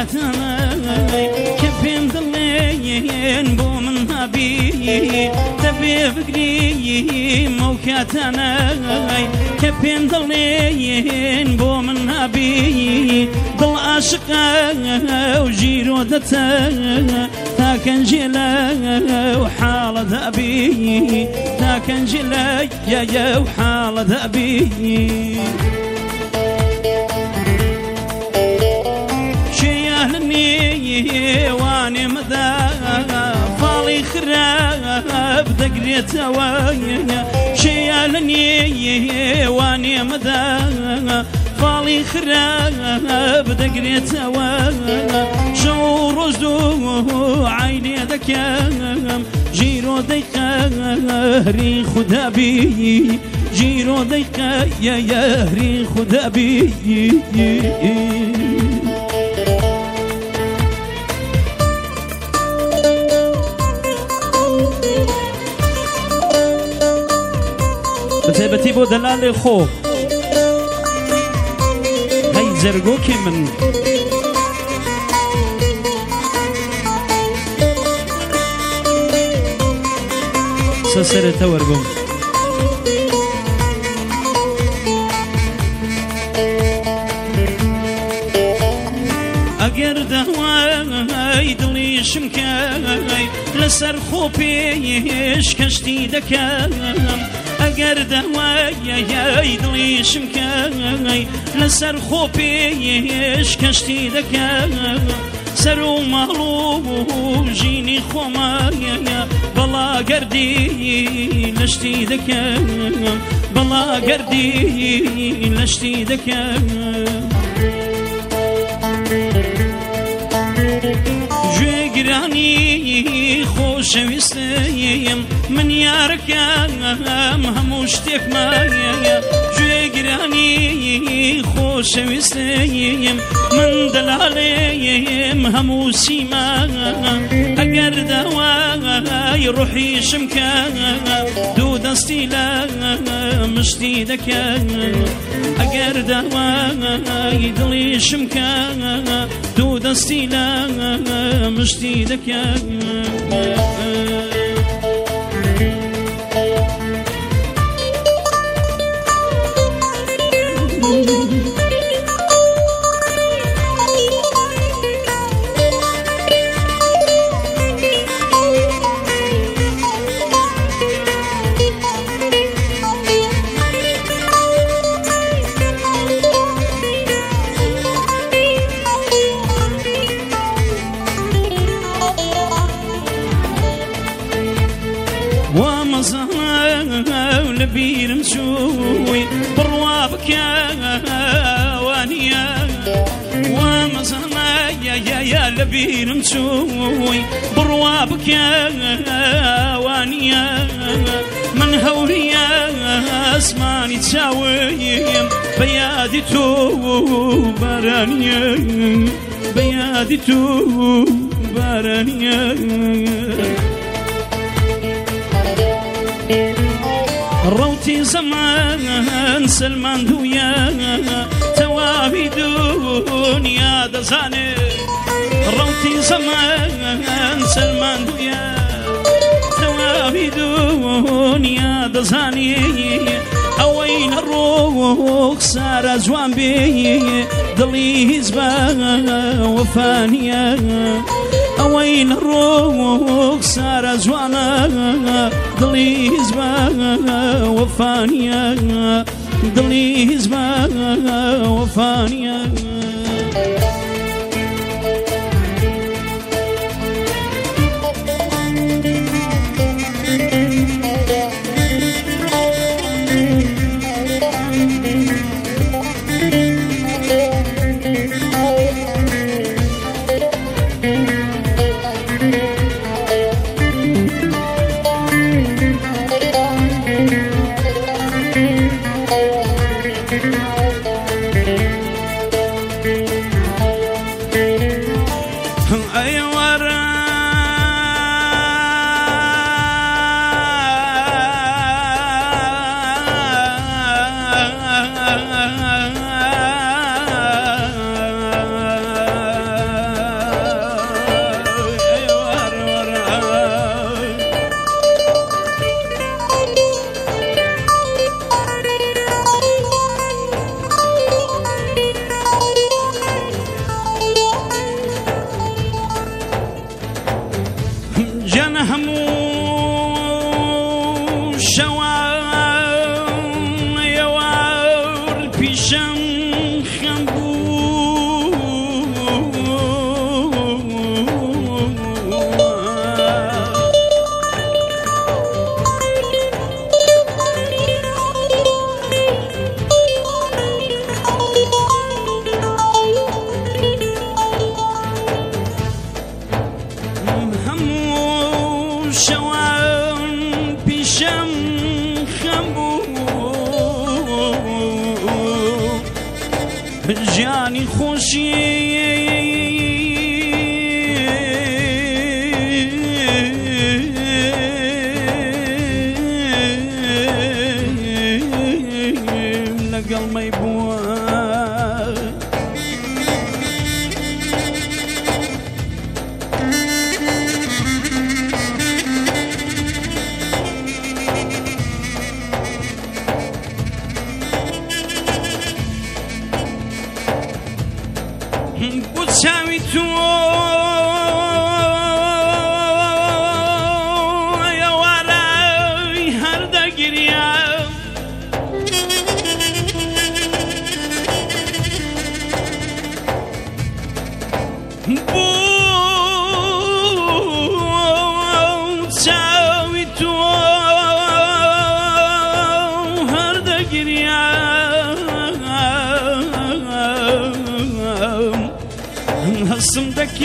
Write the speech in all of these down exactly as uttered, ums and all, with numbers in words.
موكاتنا كفين ضلين بو من هابي تبي فكري موكاتنا كفين ضلين بو من هابي ضل عاشقه وجيرو دته تاكن جلا وحال ذابي تاكن جلا يا يا وحال ذابي واني مذا فالي خراب ذقريت وايا شيالني واني مذا فالي خراب ذقريت وايا شعور رجدو عيني ذكام جيرو ديقا ري خدابي جيرو ديقا يا يا ري خدابي بتبتي بو دلال خو هاي زرقوكي من سسر تورقم اگر دهواي دلي شمكاي لسر خوبيش كشتي دكام اگر دهواي يا دلي شمكاي لسر خوبيش كشتي دكام سرو مغلوب جيني خومايا بلا قردي لشتي دكام بلا قردي لشتي دكام جراني خوش وستيم من ياركام هموش تك مايا جراني خوش وستيم من دلاليم هموسي ما اگر دواي روحي شمكا دو دستي لا مشتي دكا اگر دواي دلي شمكا دو دستي لا مشتي دكا لبير مسوي بروابك يا وانيا ومصنع يا يا يا لبير مسوي بروابك يا وانيا من هوريا اسماني تساوي بيادي تو بارانيا بيادي تو بارانيا روتي زمان سلمان دويا توابي دنيا دزاني روتي زمان سلمان دويا توابي دنيا دزاني اوين الروح صار زوان بي ضلي هزبا وفانيا اوين الروح صار زوانا ضلي هزبا وفانيا ضلي هزبا وفانيا پیشم خم بود همون شوان پیشم خم بود جانی خوشی لەگەڵ مەی بووە بۆ چاوی تۆ ئێوارەی هەردەگریە بۆ چاوی تۆ هەردەگریە هەستم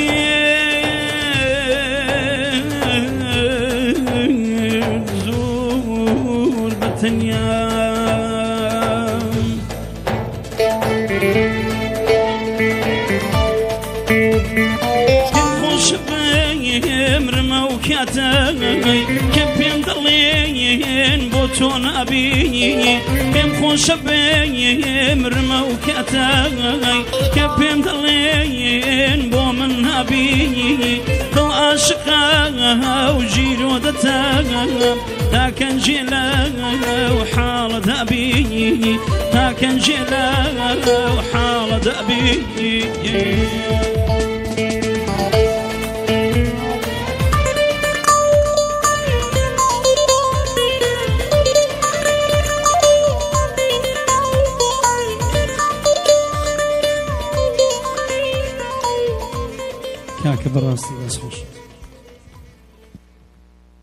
دەکرد زۆر بەتەنیا پێم خۆشە بمرمە و کاتەی کە پێم دەڵێن بۆ تۆ نابینی پێم خۆشە بمرمە و کاتەی کە پێم دەڵێن بۆ من نابینی دڵ عاشقە و ژیرۆ دەتەم تاکەنجێ لەو حاڵەدا بینی تاکەنجێ لەو حاڵەدا بینی کاکە بەڕاستی دەست خۆش